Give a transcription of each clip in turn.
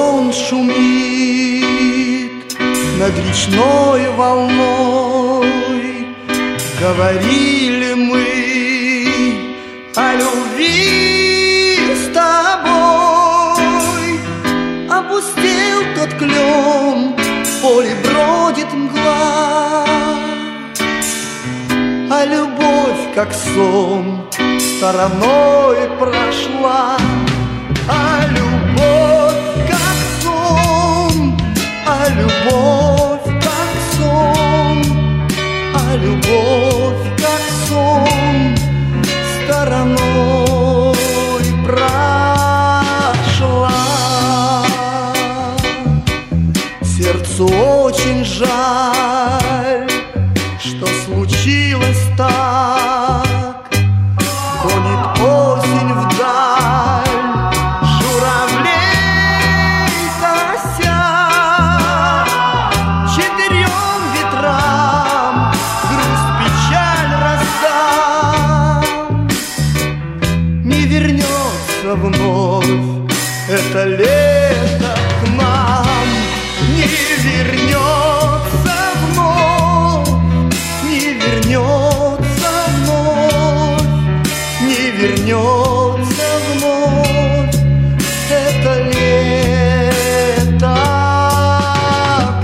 клен шумит над речной волной. Говорили мы о любви с тобой. Опустел тот клен, в поле бродит мгла, а любовь, как сон, стороной прошла. А любовь, как сон, а любовь, как сон, а любовь, как сон, стороной прошла. Сердцу очень жаль, что случилось так. Гонит осень вдаль журавлей кося. Четырем ветрам грусть, печаль раздам. Не вернется вновь это лето к нам. Не вернется вновь, не вернется вновь, не вернется вновь это лето к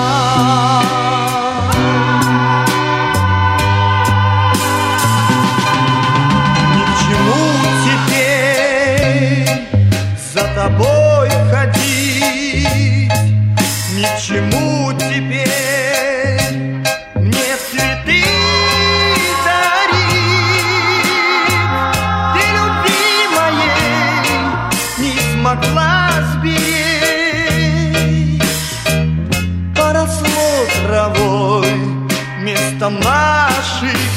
нам. Ни к чему теперь за тобой ходить, ни к чему теперь мне цветы дарить. Ты любви моей не смогла сберечь. Поросло травой место наших